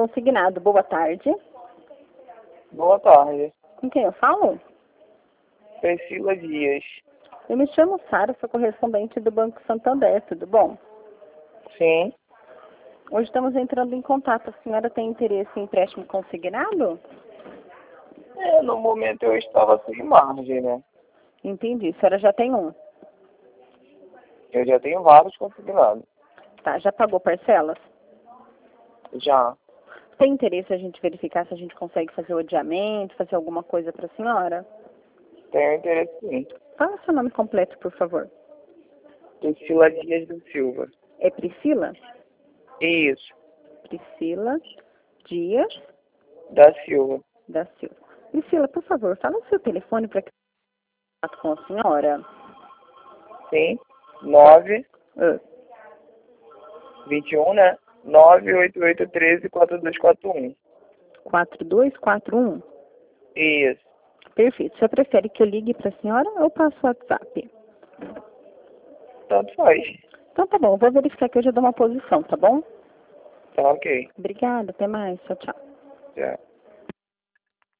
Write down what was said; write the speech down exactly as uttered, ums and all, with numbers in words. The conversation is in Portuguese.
consignado. Boa tarde. Boa tarde. Com quem eu falo? Priscila Dias. Eu me chamo Sara, sou correspondente do Banco Santander, tudo bom? Sim. Hoje estamos entrando em contato. A senhora tem interesse em empréstimo consignado? É, no momento eu estava sem margem, né? Entendi. A senhora já tem um. Eu já tenho vários consignados. Tá, já pagou parcelas? Já. Tem interesse a gente verificar se a gente consegue fazer o adiamento, fazer alguma coisa para a senhora? Tenho interesse sim. Fala seu nome completo, por favor. Priscila Dias da Silva. É Priscila? Isso. Priscila Dias Da Silva. da Silva. Priscila, por favor, fala o seu telefone para que eu contato com a senhora. Sim. nove, Ah, vinte e um, né? nove oito oito um três quatro dois quatro um. quatro dois quatro um? Isso. Perfeito. Você prefere que eu ligue para a senhora ou passo o WhatsApp? Tanto faz. Então tá bom, vou verificar que eu já dou uma posição, tá bom? Tá ok. Obrigada, até mais. Tchau, tchau. Já.